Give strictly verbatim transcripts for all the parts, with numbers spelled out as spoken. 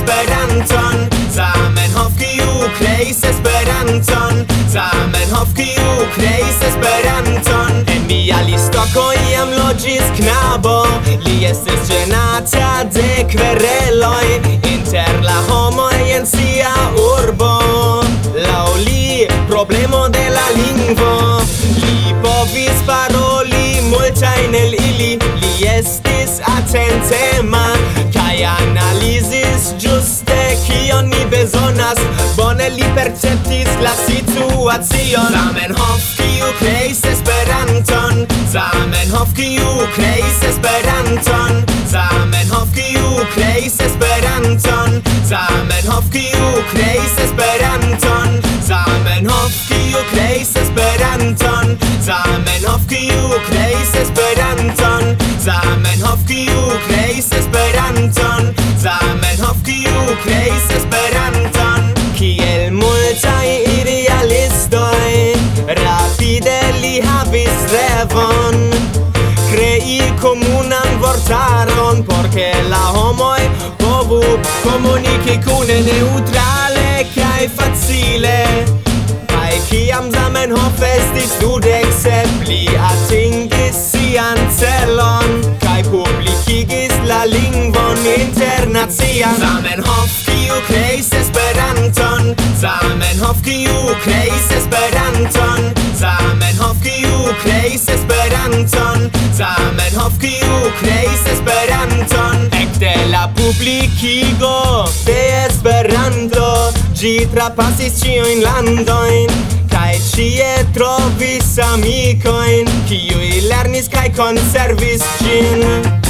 Esperanton, Zamenhof kiu kreis Esperanton, Zamenhof kiu kreis Esperanton. En mia listoko iam loĝis knabo, li estis ĝenata de kvereloj inter la homoj en sia urbo. Laŭ li problemo de la lingvo, li povis paroli multajn el ili, li estis atentema kaj analizis ĝuste kion ni bezonas, bone li perceptis la situacion. Zamenhof kiu kreis Esperanton, Zamenhof kiu kreis Esperanton, Zamenhof kiu kreis Esperanton, Zamenhof kiu kreis Esperanton, Zamenhof kiu kreis Esperanton, Zamenhof kiu kreis Esperanton, Zamenhof kiu kreis Esperanton, Zamenhof kiu kreis Esperanton. Kiel multaj idealistoj, rapide li havis revon krei komunan vortaron, por ke la homoj povu komuniki kune neutrale kaj facile. Kaj kiam Zamenhof estis dudek sep, li atingis sian celon kaj publikigis la lingvon internacian. Zamenhof kiu kreis Esperanton, Zamenhof kiu kreis Esperanton, Zamenhof kiu kreis Esperanton, Zamenhof kiu kreis Esperanton. Ekde la publikigo de Esperanto, ĝi trapasis ĉiujn landojn kaj ĉie trovis amikojn, kiuj lernis kaj konservis ĝin.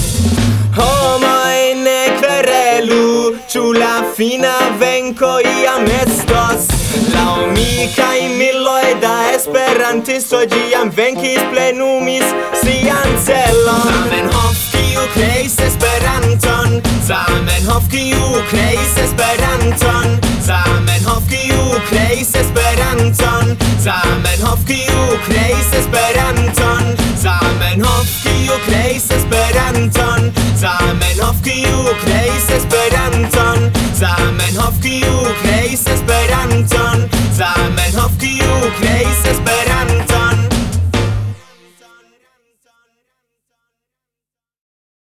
Homoj, ne kverelu, ĉu la fina venko iam estos. Laŭ mi kaj miloj da esperantistoj ĝiam venkis, plenumis sian celon. Zamenhof kiu kreis Esperanton, Zamenhof kiu kreis Esperanton, Zamenhof kiu kreis Esperanton, Zamenhof kiu kreis Esperanton, Zamenhof kiu kreis Esperanton, Zamenhof kiu kreis Esperanton, Zamenhof kiu kreis Esperanton, Zamenhof kiu kreis